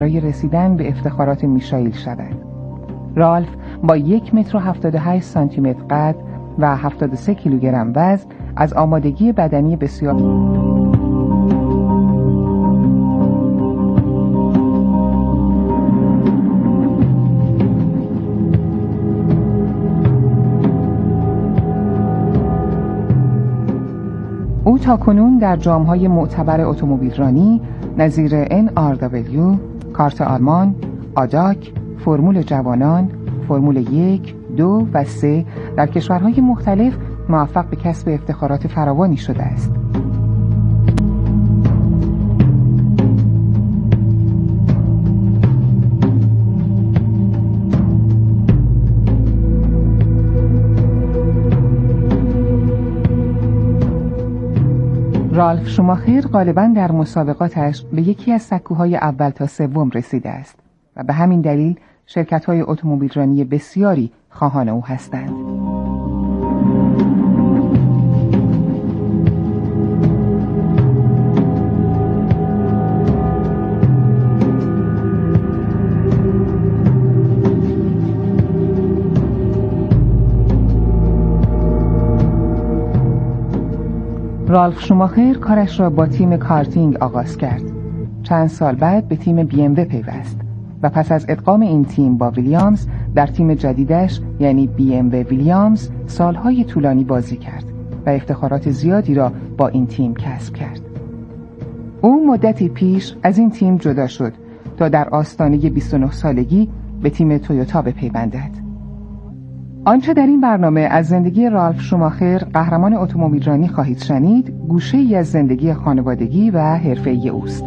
برای رسیدن به افتخارات میشائیل شود. رالف با 1.78 سانتیمتر قد و 73 کیلوگرم وزن از آمادگی بدنی بسیار او تاکنون در جام‌های معتبر اتومبیلرانی نظیر NRW، کارت آلمان، آداک، فرمول جوانان، فرمول 1، 2 و 3 در کشورهای مختلف موفق به کسب افتخارات فراوانی شده است. رالف شوماخر غالباً در مسابقاتش به یکی از سکوهای اول تا سوم رسیده است و به همین دلیل شرکت‌های اتومبیلرانی بسیاری خواهان او هستند. رالف شوماخر کارش را با تیم کارتینگ آغاز کرد. چند سال بعد به تیم BMW پیوست و پس از ادغام این تیم با ویلیامز در تیم جدیدش یعنی BMW ویلیامز سالهای طولانی بازی کرد و افتخارات زیادی را با این تیم کسب کرد. او مدتی پیش از این تیم جدا شد تا در آستانه 29 سالگی به تیم تویوتا بپیوندد. آنچه در این برنامه از زندگی رالف شوماخر قهرمان اتومبیلرانی خواهید شنید، گوشه‌ای از زندگی خانوادگی و حرفه‌ای اوست.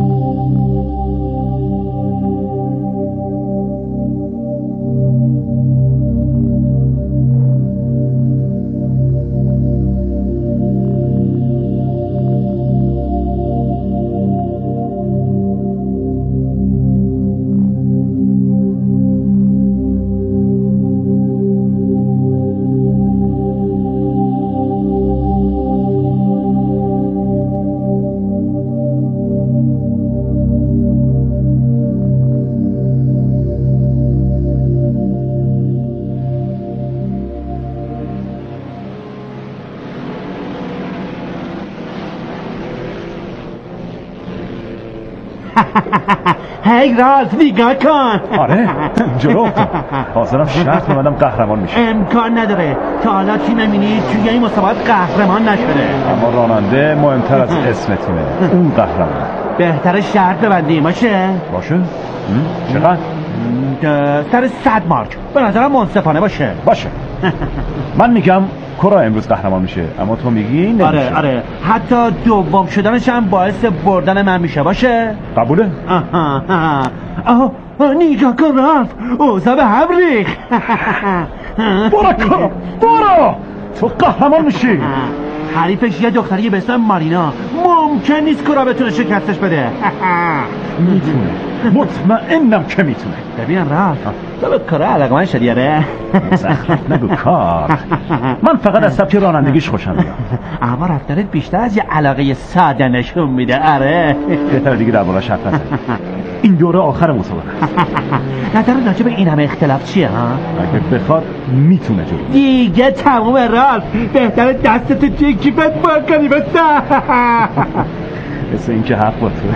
هی رالف نگاه کن. آره جلو افتاد. حاضرم شرط اومدم قهرمان میشه. امکان نداره تا حالا تیم مینی توی این مسابقات قهرمان نشده. اما راننده مهمتر از اسم تیمه. اون قهرمان. بهتره شرط ببندیم باشه؟ چقدر؟ سر 100 مارک. به نظرم منصفانه باشه. من میگم کرا امروز قهرمان میشه، اما تو میگی نمیشه. آره حتی دوم شدنش هم باعث بردن من میشه باشه. قبوله؟ نگاه کن رالف، اوضاع به هم ریخت. برو تو قهرمان میشی. حریفش یه دختری به اسم مارینا، ممکن نیست کرا بتونه شکستش بده. میتونه، مطمئنم که میتونه. ببین رالف، تو به کرا علاقه‌مند شدی آره؟ زخرف نگو کار. من فقط از سبک رانندگیش خوشم میاد. اما رفتارت بیشتر از یه علاقه ساده نشون میده. آره بهتره دیگه درباره‌اش حرف نزنیم. این دوره آخر مسابقه. نظر راجع به این همه اختلاف چیه ها؟ اگه بخواد میتونه جلو. دیگه تموم رالف، بهتره دستتو توی کیفت بار کنی بسته. مثل این که حق با تو.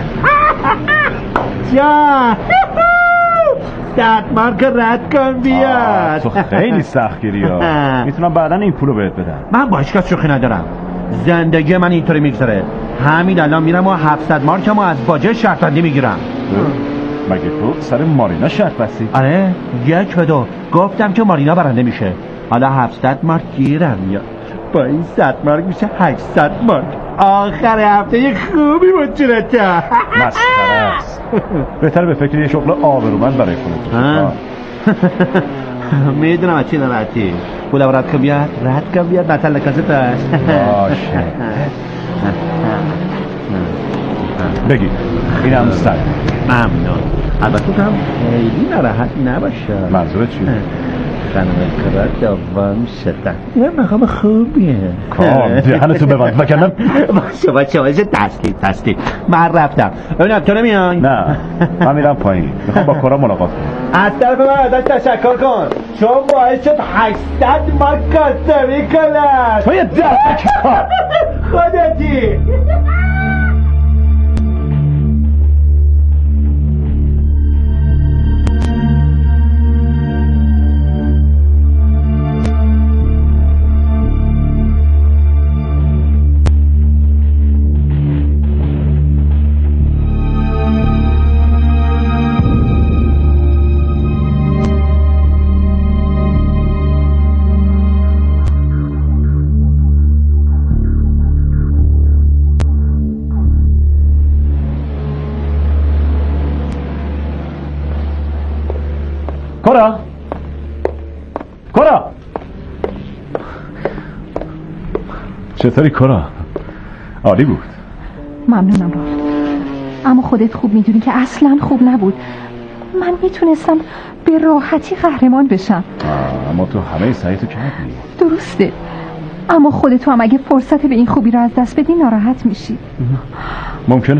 جان 100 مارک رد کن بیاد. تو خیلی سختگیری ها. میتونم بعدا این پولو بهت بدم. من با هیچکس شوخی ندارم. زندگی من اینطوری میگذره. همین الان میرم و 700 مارکمو از باجه شرط بندی میگیرم. مگه تو سر مارینا شرط بستی؟ آره 1 به 2 گفتم که مارینا برنده میشه. حالا 700 مارک گیرم میاد. با این 100 مارک میشه 800 مارک. آخر هفته یه خوبی بود جونتا. مسخره است. بهتره به فکر یه شغل آبرومند برای خودت. میدونم از چی ناراحتی. پولم رد کن بیاد نتل لکازه داشت. باشه بگی اینم سر. ممنون. البته هم خیلی ناراحت نباشه. منظورت چیه؟ خانم کرا دوام شدن. یه مقام خوبیه. کام دهنتو ببند وگرنه باشه تسلیم. من رفتم. ببینم تو نمیای؟ نه من میرم پایین. میخوام با کرا ملاقات کنم. از طرف من ازش تشکر کن چون باعث شد 800 مارک کاسبی کنن. تو یه درک کار خودتی. کرا چطوری کرا؟ عالی بود. ممنونم رالف، اما خودت خوب میدونی که اصلا خوب نبود. من میتونستم به راحتی قهرمان بشم. اما تو همه سعیتو کردی. درسته، اما خودتو هم اگه فرصت به این خوبی رو از دست بدی ناراحت میشی. ممکنه،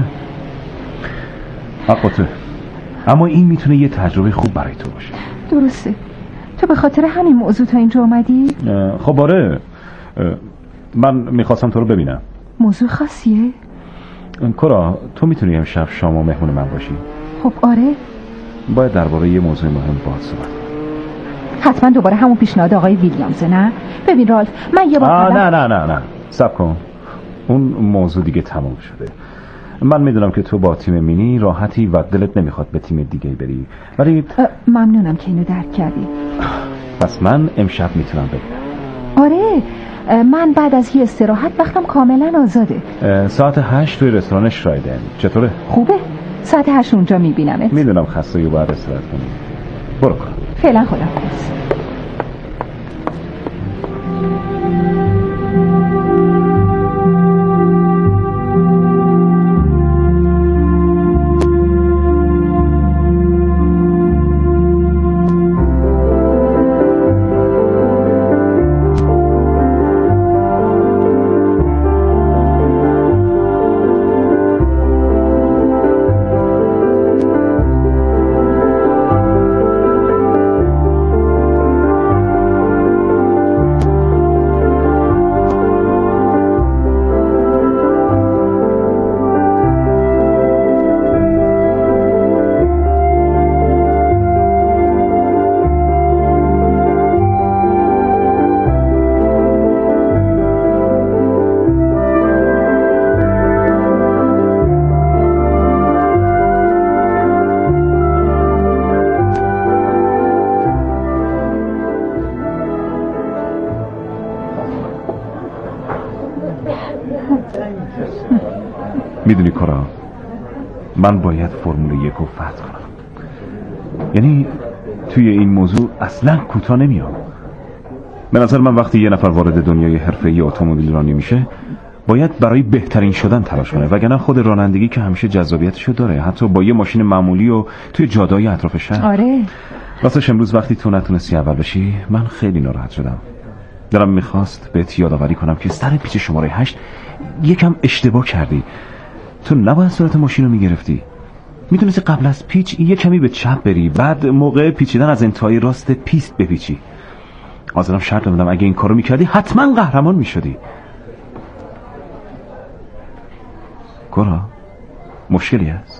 حقته، اما این میتونه یه تجربه خوب برای تو باشه. درسته. تو به خاطر همین موضوع تا اینجا اومدی؟ خب آره، من میخواستم تو رو ببینم. موضوع خاصیه؟ کرا تو میتونی امشب شام و مهمون من باشی؟ خب آره. باید درباره یه موضوع مهم باهات صحبت. حتما دوباره همون پیشنهاد آقای ویلیامز نه؟ ببین رالف، من یه بار نه صبر کن، اون موضوع دیگه تموم شده. من میدونم که تو با تیم مینی راحتی و دلت نمیخواد به تیم دیگه بری، ولی ممنونم که اینو درک کردی. پس من امشب میتونم ببینم. آره، من بعد از یه استراحت وقتم کاملا آزاده. ساعت 8 توی رستوران شرایدن. چطوره؟ خوبه، ساعت 8 اونجا میبینمت. میدونم خسته و باید استراحت کنی. برو کن. فعلا خداحافظ. میدونی کرا، من باید فرمول 1 رو فتح کنم. یعنی توی این موضوع اصلا کوتاه نمیام. به نظر من وقتی یه نفر وارد دنیای حرفه‌ای اتومبیل رانی میشه باید برای بهترین شدن تلاش کنه، وگرنه خود رانندگی که همیشه جذابیتشو داره، حتی با یه ماشین معمولی و توی جاده‌های اطراف شهر. آره. راستش امروز وقتی تو نتونستی اول بشی من خیلی ناراحت شدم. دلم میخواست بهت یادآوری کنم که سر پیچ شماره 8 یکم اشتباه کردی. تو نباید سرعت ماشین رو میگرفتی. میتونستی قبل از پیچ یه کمی به چپ بری، بعد موقع پیچیدن از انتهای راست پیست بپیچی. حاضرم شرط بدم اگه این کارو میکردی حتما قهرمان میشدی. کرا، مشکلی هست؟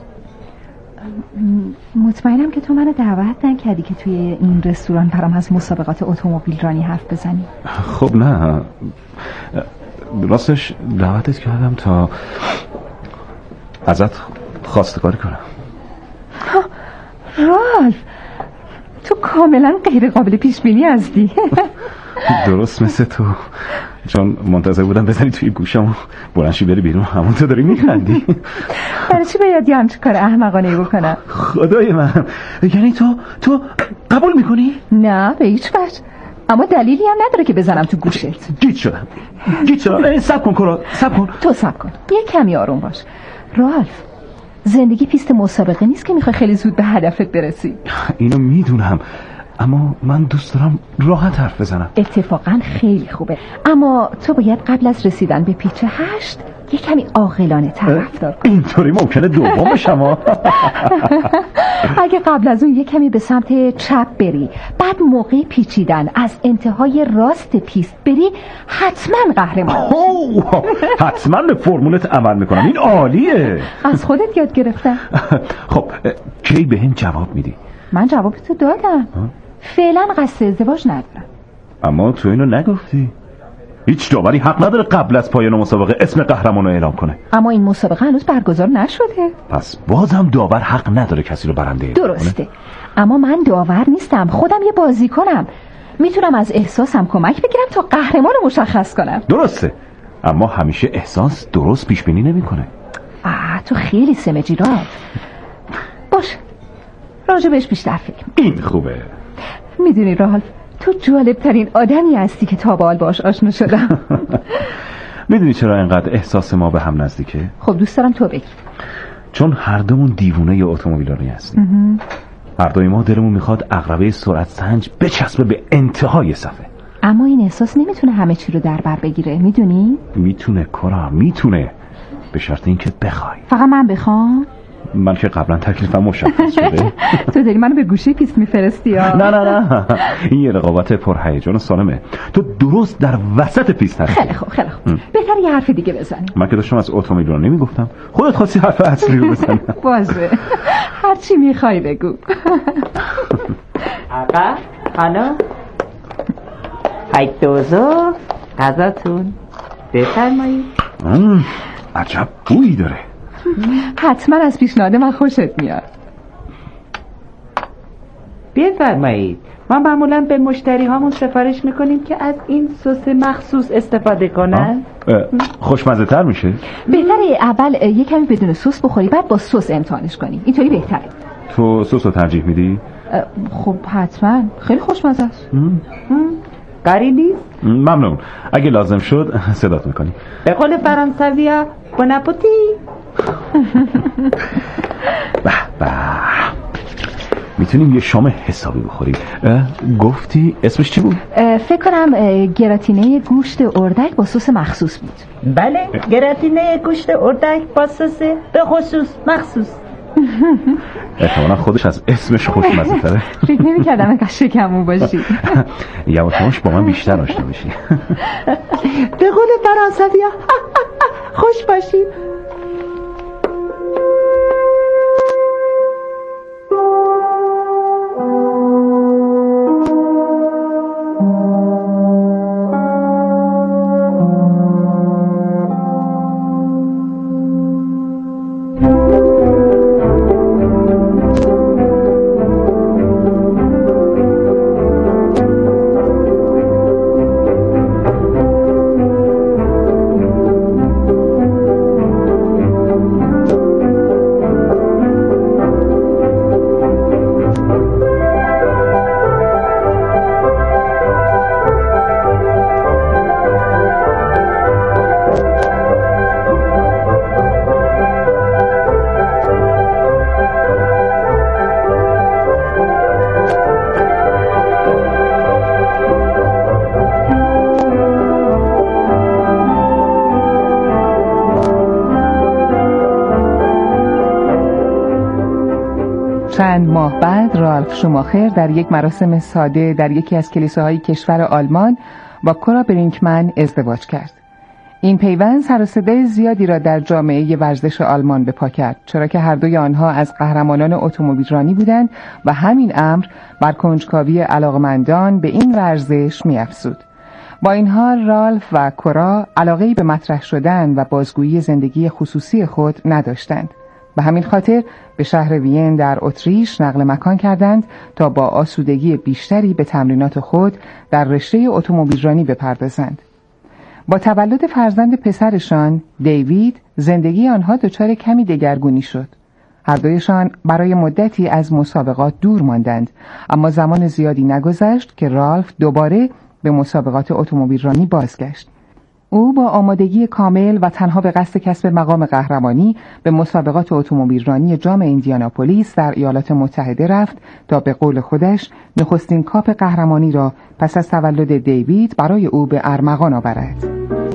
مطمئنم که تو منو دعوت نکردی که توی این رستوران برام از مسابقات اتومبیل رانی حرف بزنی. خب نه، راستش دعوتت کردم تا ازت خواستگاری کنم. رالف، تو کاملا غیر قابل پیش بینی هستی. درست مثل تو، چون منتظر بودم بزنی توی گوشم و بلنشی بری بیرون، همون تو داری میخندی. برای چی باید یه همچه کار احمقانه‌ای بکنم؟ خدای من، یعنی تو قبول میکنی؟ نه به هیچ وجه، اما دلیلی هم نداره که بزنم تو گوشت. گیج شدم. صبر کن کرا، صبر کن. تو صبر کن، یه کمی آروم باش. رالف، زندگی پیست مسابقه نیست که میخوای خیلی زود به هدفت برسی. اینو میدونم، اما من دوست دارم راحت حرف بزنم. اتفاقا خیلی خوبه، اما تو باید قبل از رسیدن به پیچ 8 یه کمی عاقلانه تر رفتار کنی. اینطوری ممکنه دوم بشم. اگه قبل از اون یه کمی به سمت چپ بری، بعد موقع پیچیدن از انتهای راست پیست بری، حتما قهرمان. حتما به فرمولت عمل میکنم. این عالیه. از خودت یاد گرفتم. خب کی به هم جواب میدی؟ من جوابتو دادم. فعلا قصد ازدواج ندارم. اما تو اینو نگفتی. هیچ داوری حق نداره قبل از پایان مسابقه اسم قهرمان رو اعلام کنه. اما این مسابقه هنوز برگزار نشده. پس بازم داور حق نداره کسی رو برنده درسته کنه. اما من داور نیستم، خودم یه بازیکنم. میتونم از احساسم کمک بگیرم تا قهرمان رو مشخص کنم. درسته، اما همیشه احساس درست پیش بینی نمیکنه. تو خیلی سمجی را. باشه، راجبش بیشتر فکر. این خوبه. میدونی رالف، تو جالب ترین آدمی هستی که تا به حال باهاش آشنا شدم. میدونی چرا اینقدر احساس ما به هم نزدیکه؟ خب دوست دارم تو بگی. چون هر دومون دیوونه اتومبیلرانی هستیم. هر دوی ما دلمون میخواد عقربه سرعت سنج بچسبه به انتهای صفحه. اما این احساس نمیتونه همه چی رو در بر بگیره، میدونی؟ میتونه کورا، میتونه، به شرط اینکه بخوای. فقط من بخوام؟ من که قبلا تکلیفم مشخص شده. تو داری منو به گوشه پیست میفرستی ها؟ نه این یه رقابت پرهیجان و سالمه. تو درست در وسط پیست هستی. خیلی خوب بهتره یه حرف دیگه بزنیم. من که داشتم از اتومبیلرانی میگفتم، خودت خواستی حرف اصلی رو بزنی. باشه، هر چی میخوای بگو. آقا خانم، هیچ دوزو غذاتون بفرمایید. عجب بویی داره. حتما از پیشنهاد من خوشت میاد. بفرمایید. ما معمولا به مشتری هامون سفارش میکنیم که از این سس مخصوص استفاده کنن. خوشمزه تر میشه. بهتره اول یه کمی بدون سس بخوری، بعد با سس امتحانش کنی. اینطوری بهتره. تو سس رو ترجیح میدی؟ خب حتما، خیلی خوشمزه است. کاری نیست؟ ممنون، اگه لازم شد صدات میکنی. به قول فرانسویا بوناپوتی. به میتونیم یه شام حسابی بخوریم. گفتی اسمش چی بود؟ فکر کنم گراتینه گوشت اردک با سس مخصوص بود. بله، گراتینه گوشت اردک با سس به خصوص مخصوص. احتمالا خودش از اسمش خوشمزه تره. فکر نمی‌کردم اینقدر شکمو باشی. یواش با من بیشتر آشنا بشی. به قول فرانسویا خوش باشید. چند ماه بعد رالف شوماخر در یک مراسم ساده در یکی از کلیساهای کشور آلمان با کورا برینکمن ازدواج کرد. این پیوند سر و صدای زیادی را در جامعه ورزش آلمان به پا کرد، چرا که هر دوی آنها از قهرمانان اتومبیلرانی بودند و همین امر بر کنجکاوی علاقمندان به این ورزش می‌افزود. با این حال رالف و کورا علاقه‌ای به مطرح شدن و بازگویی زندگی خصوصی خود نداشتند. به همین خاطر به شهر وین در اتریش نقل مکان کردند تا با آسودگی بیشتری به تمرینات خود در رشته اتومبیلرانی بپردازند. با تولد فرزند پسرشان دیوید زندگی آنها دچار کمی دگرگونی شد. هر دویشان برای مدتی از مسابقات دور ماندند، اما زمان زیادی نگذشت که رالف دوباره به مسابقات اتومبیلرانی بازگشت. او با آمادگی کامل و تنها به قصد کسب مقام قهرمانی به مسابقات اتومبیلرانی جام ایندیاناپولیس در ایالات متحده رفت تا به قول خودش نخستین کاپ قهرمانی را پس از تولد دیوید برای او به ارمغان آورد.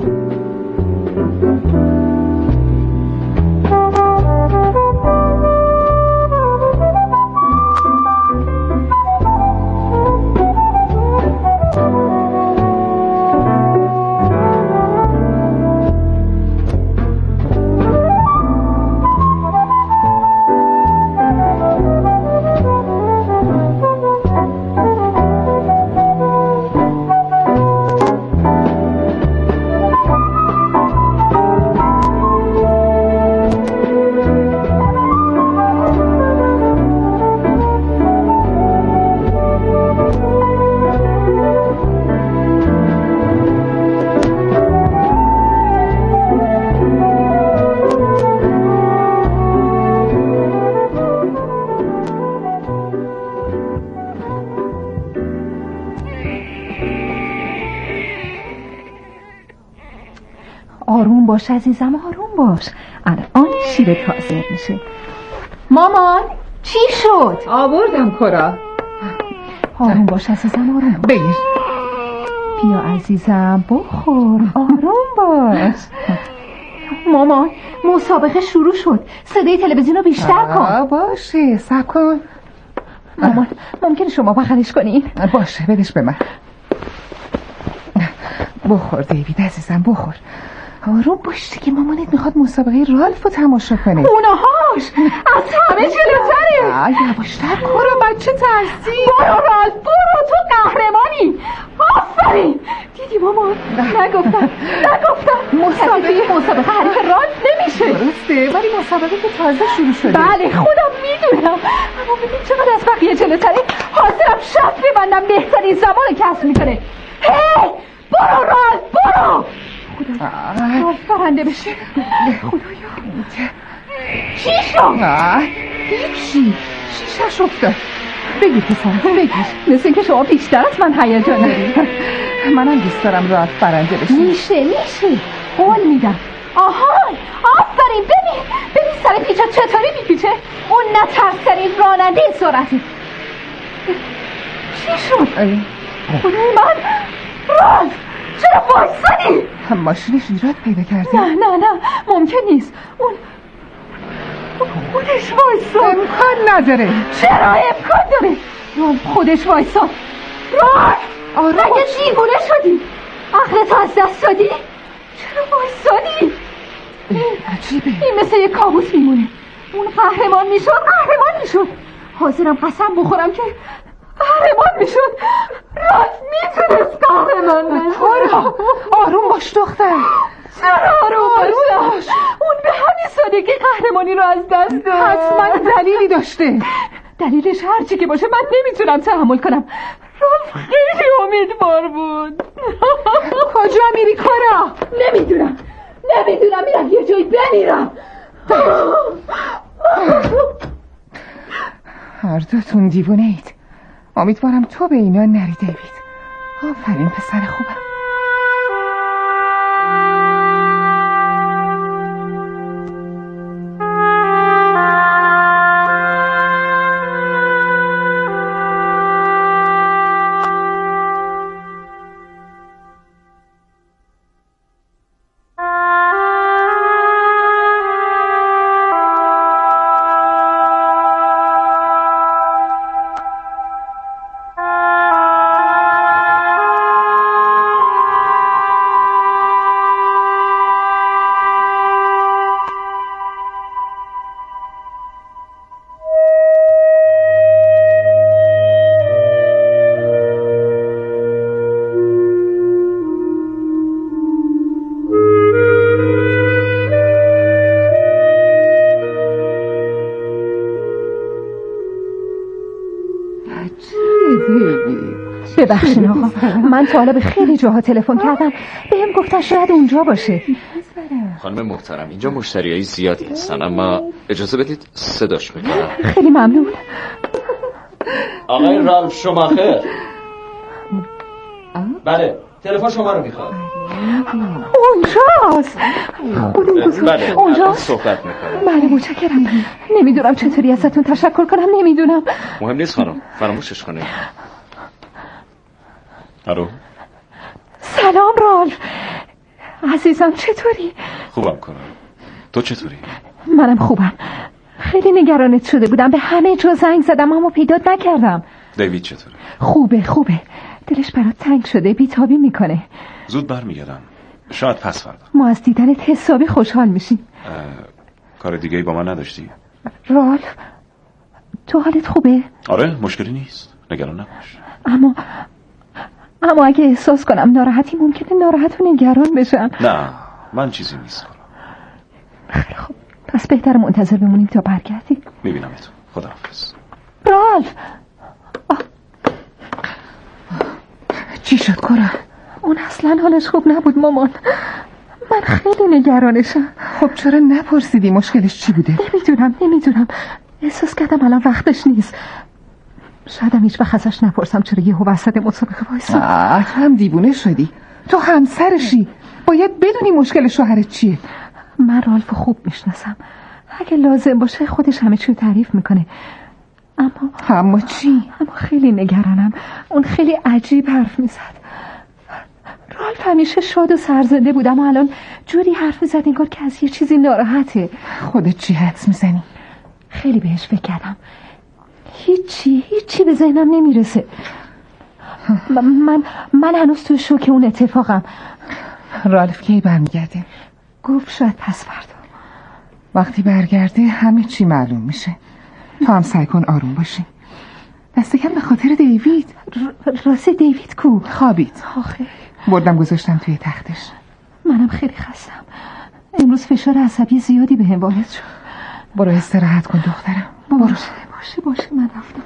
آروم باش عزیزم، آروم باش. الان شیر تازه میشه. مامان چی شد؟ آوردم کرا. آروم باش عزیزم، آروم باش. بگیر. بیا عزیزم بخور، آروم باش. مامان مسابقه شروع شد، صدای تلویزیون رو بیشتر کن. باشه صبر کن. مامان ممکنه شما بغلش کنین؟ باشه بدش به من. بخور دیوید عزیزم بخور. آروم باش دیگه، مامانت میخواد مسابقه رالف رو تماشا کنه. اونهاش از همه جلوتره. یواشتر کرا بچه ترسی. برو رالف برو، تو قهرمانی. آفرین. دیدی مامان؟ نگفتم مسابقه حریف رالف نمیشه. درسته ولی مسابقه که تازه شروع شده. بله خودم میدونم، اما ببین چقدر از بقیه جلوتره. حاضرم شرط ببندم بهترین زمان کسب میکنه. هی برو رالف برو. خدا برنده بشه. خدایا چی شد؟ هیچی، شیشش افتاد. بگیر پسرم بگیر. مثل اینکه شما بیشتر از من هیجان دارید. منم دوست دارم رالف برنده بشه. میشه قول میدم. آهای آفرین. ببین سر پیچا چطوری میپیچه. اون نترس‌ترین راننده سرعته. چی شد؟ خدای من رالف چرا وایسادی؟ ماشینش ایراد پیدا کردی؟ نه ممکن نیست. اون خودش وایساد. امکان نداره. چرا امکان داره؟ رالف خودش وایساد. رالف مگه دیوونه شدی؟ عقلت از دست دادی؟ چرا وایسادی؟ عجیبه. این مثل یک کابوس میمونه. اون قهرمان میشد. حاضرم قسم بخورم که قهرمان میشد. رالف میتونست قهرمان بشه. آروم باش دختر. چرا آروم باش؟ اون به همین سادگی قهرمانی رو از دست داد. حتما دلیلی داشته. دلیلش هرچی که باشه من نمیتونم تحمل کنم. رالف خیلی امیدوار بود. کجا میری کرا؟ نمیدونم میرم یه جایی بمیرم. هر دوتون دیوونه اید. امیدوارم تو به اینا نری دیوید. آفرین پسر خوبم. ببخشید آقا، من تا حالا به خیلی جاها تلفن کردم، بهم گفتن شاید اونجا باشه. خانم محترم اینجا مشتریای زیادی هستن، اما اجازه بدید صداش بکنم. خیلی ممنون. آقای رالف شوماخر. بله تلفن شما رو میخواد. اونجاست. بله اونجاست. صحبت میکنم. بله متشکرم. نمیدونم چطوری ازتون تشکر کنم. نمیدونم. مهم نیست خانم، فراموشش کنید. الو. سلام رالف عزیزم، چطوری؟ خوبم کنم. تو چطوری؟ منم خوبم. خیلی نگرانت شده بودم، به همه جا زنگ زدم اما پیدات نکردم. دیوید چطوره؟ خوبه. دلش برات تنگ شده، بیتابی میکنه. زود برمیگردم، شاید پس فردا. ما از دیدنت حسابی خوشحال میشیم. کار دیگه ای با من نداشتی؟ رالف تو حالت خوبه؟ آره مشکلی نیست، نگران نباش. اما اگه احساس کنم ناراحتی ممکنه ناراحت و نگران بشم. نه من چیزی نیست کنم. خیلی خوب، پس بهتر منتظر بمونیم تا برگردی. میبینمت. خداحافظ. رالف چی شد کورا؟ اون اصلا حالش خوب نبود مامان. من خیلی نگرانشم. خب چرا نپرسیدی مشکلش چی بوده؟ نمیدونم. احساس کردم الان وقتش نیست. شاید هیچ وقت ازش نپرسم چرا یهو وسط مسابقه وایساد. هم دیوونه شدی. تو همسرشی، باید بدونی مشکل شوهرت چیه. من رالف خوب میشناسم. اگه لازم باشه خودش همه چی رو تعریف میکنه. اما چی؟ اما خیلی نگرانم. اون خیلی عجیب حرف میزد. رالف همیشه شاد و سرزنده بود اما الان جوری حرف میزد انگار که از یه چیزی ناراحته. خودت چی حدس میزنی؟ خیلی بهش فکر کردم. هیچی به ذهنم نمیرسه. من هنوز تو شوک اون اتفاقم. رالف کی برمیگرده؟ گفت شاید پس فردا. وقتی برگرده همه چی معلوم میشه. تو هم سعی کن آروم باشی. دست کم به خاطر دیوید. راستی دیوید کو؟ خوابید. آخه بردم گذاشتم توی تختش. منم خیلی خستم. امروز فشار عصبی زیادی بهم وارد شد. برو استراحت کن دخترم. باشه من رفتم.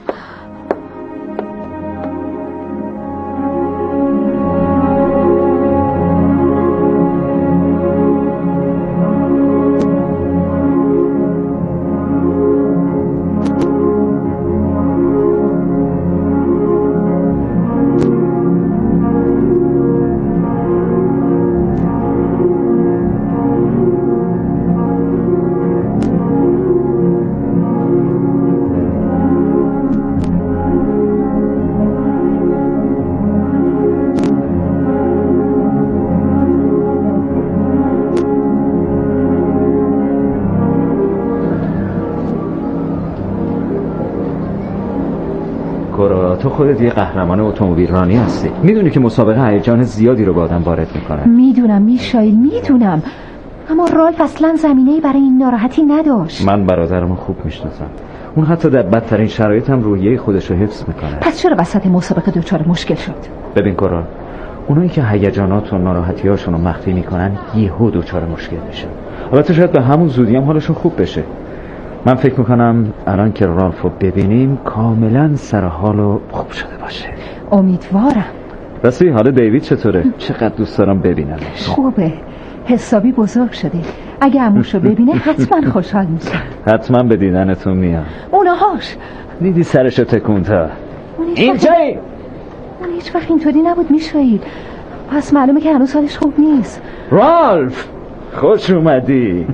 تو خودت یه قهرمان اتومبیل رانی هستی. میدونی که مسابقه هیجان زیادی رو به آدم وارد میکنه. میدونم میشایل، میدونم. اما رالف اصلا زمینه‌ای برای این ناراحتی نداشت. من برادرمو خوب میشناسم. اون حتی در بدترین شرایط هم روحیه خودش رو حفظ میکنه. پس چرا وسط مسابقه دچار مشکل شد؟ ببین کورا، اونایی که هیجانات و ناراحتی‌هاشون رو مخفی میکنن یهو دچار مشکل میشن. البته شاید به همون زودی هم حالشون خوب بشه. من فکر میکنم الان که رالف رو ببینیم کاملا سر حال و خوب شده باشه. امیدوارم. راستی حال دیوید چطوره؟ چقدر دوست دارم ببینمش. خوبه، حسابی بزرگ شده. اگه عموشو ببینه حتما خوشحال میشه. حتما به دیدنتون میام. اونهاش دیدی سرشو تکون تا اینجایی؟ اون هیچ وقت اینطوری نبود میشایید. پس معلومه که هنوز حالش خوب نیست. رالف خوش اومدی.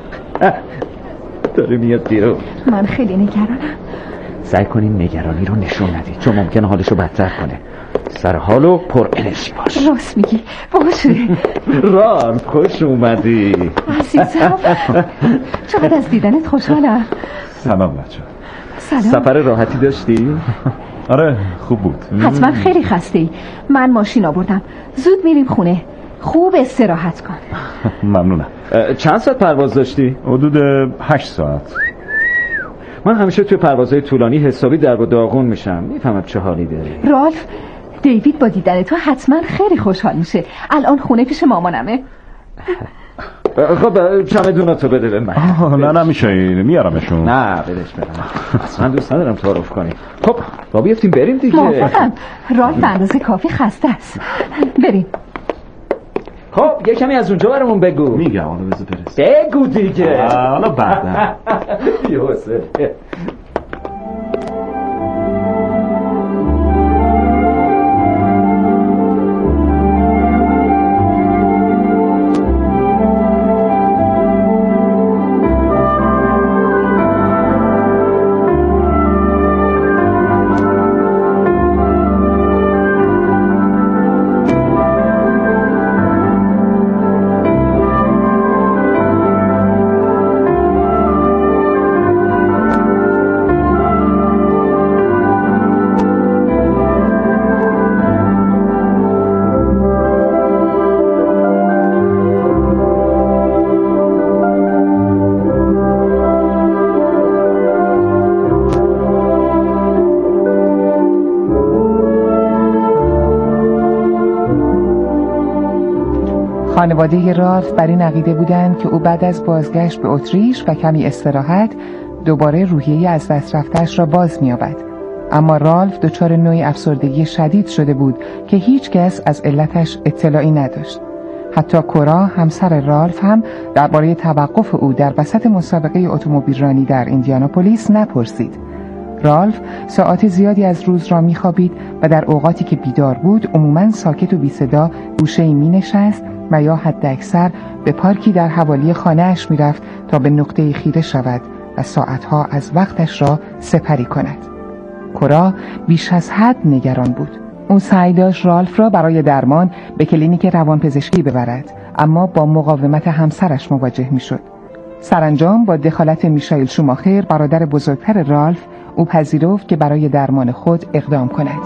داره میاد بیرون. من خیلی نگرانم. سعی کنین نگرانی رو نشون ندید چون ممکنه حالشو بدتر کنه. سر حال و پر انرژی باش. راست میگی. باشه. رالف خوش اومدی عزیزم. چقدر از دیدنت خوشحالم. سلام بچه. سلام. سفر راحتی داشتی؟ آره خوب بود. حتما خیلی خسته‌ای. من ماشین آوردم. زود میریم خونه. خوب استراحت کن. ممنونم. چند ساعت پرواز داشتی؟ حدود 8 ساعت. من همیشه توی پروازهای طولانی حسابی درب و داغون میشم. میفهمم چه حالی داری. رالف، دیوید با دیدن تو حتما خیلی خوشحال میشه. الان خونه پیش مامانمه. خب چمدوناتو بده به من. نه نمیشه میارمشون. نه بدش برم. اصلا دوست ندارم تعارف کنی. خب با بیافتیم بریم دیگه. موافقم. رالف به اندازه کافی خسته است. بریم. خب یه کمی از اونجا برامون بگو. میگم حالا بذار برس. بگو دیگه. حالا بعدا. یوسف. خانواده رالف بر این عقیده بودند که او بعد از بازگشت به اتریش و کمی استراحت دوباره روحیه از دست رفته‌اش را باز می‌یابد. اما رالف دچار نوعی افسردگی شدید شده بود که هیچ کس از علتش اطلاعی نداشت. حتی کورا همسر رالف هم درباره توقف او در وسط مسابقه اتومبیل رانی در ایندیاناپولیس نپرسید. رالف ساعات زیادی از روز را می‌خوابید و در اوقاتی که بیدار بود عموماً ساکت و بی صدا گوشه‌ای می‌نشست و یا حداکثر به پارکی در حوالی خانه‌اش می‌رفت تا به نقطه‌ای خیره شود و ساعتها از وقتش را سپری کند. کورا بیش از حد نگران بود. او سعی داشت رالف را برای درمان به کلینیک روانپزشکی ببرد، اما با مقاومت همسرش مواجه می‌شد. سرانجام با دخالت میشائیل شوماخر برادر بزرگتر رالف، او پذیرفت که برای درمان خود اقدام کند.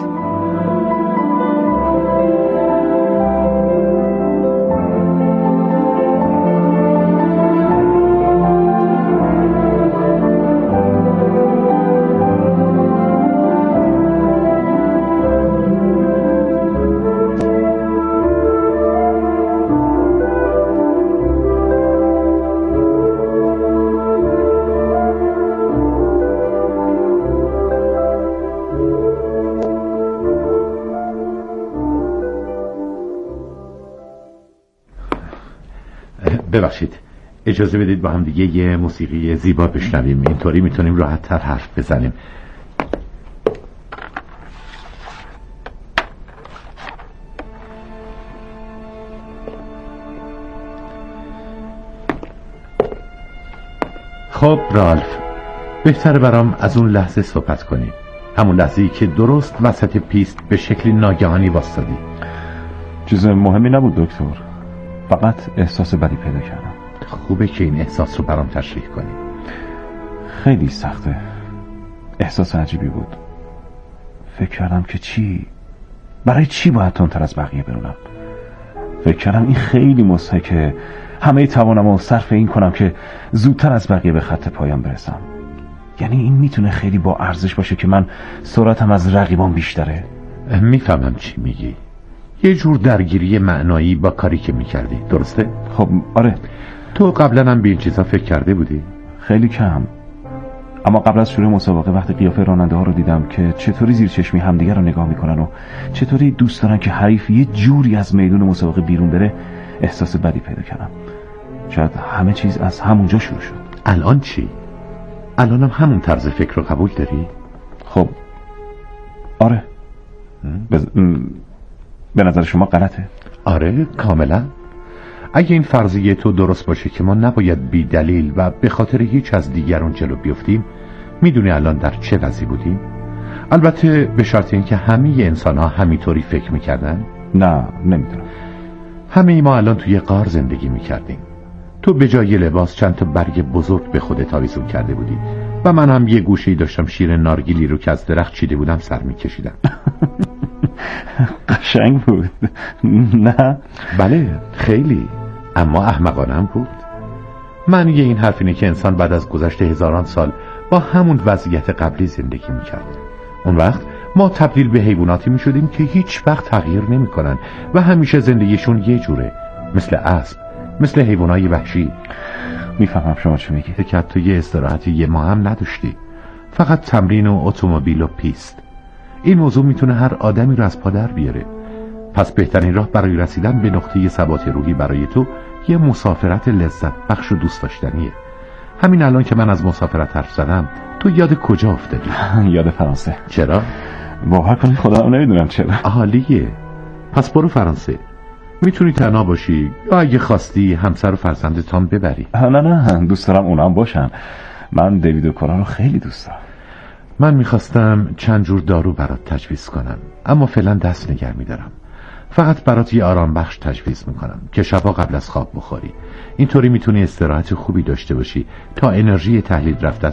ببخشید، اجازه بدید با هم دیگه یه موسیقی زیبا بشنویم، اینطوری میتونیم راحت تر حرف بزنیم. خب رالف، بهتره برام از اون لحظه صحبت کنیم، همون لحظه‌ای که درست وسط پیست به شکلی ناگهانی واسطادی. چیز مهمی نبود دکتر، فقط احساس بدی پیدا کردم. خوبه که این احساس رو برام تشریح کنی. خیلی سخته، احساس عجیبی بود. فکر کردم که برای چی باید تندتر از بقیه برونم. فکر کردم این خیلی مضحکه، همه توانم رو صرف این کنم که زودتر از بقیه به خط پایان برسم. یعنی این میتونه خیلی با ارزش باشه که من سرعتم از رقیبان بیشتره. میفهمم چی میگی، یه جور درگیری معنایی با کاری که میکردی، درسته؟ خب آره. تو قبلا هم به این چیزا فکر کرده بودی؟ خیلی کم، اما قبل از شروع مسابقه وقتی قیافه راننده ها رو دیدم که چطوری زیر چشمی همدیگر رو نگاه میکنن و چطوری دوست دارن که حریف یه جوری از میدون مسابقه بیرون بره، احساس بدی پیدا کردم. شاید همه چیز از همونجا شروع شد. الان چی؟ الانم همون طرز فکر رو قبول داری؟ خب آره. به نظر شما غلطه؟ آره کاملا. اگه این فرضیه تو درست باشه که ما نباید بی دلیل و به خاطر هیچ از دیگران جلو بیفتیم، میدونی الان در چه وضعی بودیم؟ البته به شرط اینکه همه انسان ها همینطوری فکر میکردن. نه نمیدونم. همه ما الان توی غار زندگی میکردیم. تو به جای لباس چند تا برگ بزرگ به خودت آویزون کرده بودی و من هم یه گوشه‌ای داشتم شیر نارگیلی رو که از درخت چیده بودم سر میکشیدم. قشنگ بود. نه؟ بله خیلی، اما احمقانه بود. معنی این حرف اینه که انسان بعد از گذشت هزاران سال با همون وضعیت قبلی زندگی میکرد. اون وقت ما تبدیل به حیواناتی میشدیم که هیچ وقت تغییر نمیکنن و همیشه زندگیشون یه جوره، مثل اسب، مثل حیوانای وحشی. میفهمم شما چی میگی. که حتی یه استراحتی یه ماه هم نداشتی، فقط تمرین و اتومبیل و پیست. این موضوع میتونه هر آدمی رو از پا در بیاره. پس بهترین راه برای رسیدن به نقطه ثبات روحی برای تو یه مسافرت لذت بخش و دوست داشتنیه. همین الان که من از مسافرت حرف زدم، تو یاد کجا افتادی؟ یاد فرانسه. چرا؟ باور کنید خودم نمیدونم چرا. عالیه، پس برو فرانسه. میتونی تنها باشی یا اگه خواستی همسر و فرزندتان ببری. نه دوست دارم اونا هم باشن. من دیوید و کورا رو خیلی دوست دارم. من میخواستم چند جور دارو برات تجویز کنم، اما فعلا دست نگه میدارم. فقط برات یه آرام بخش تجویز میکنم که شبا قبل از خواب بخوری. اینطوری میتونی استراحت خوبی داشته باشی تا انرژی تحلیل رفتت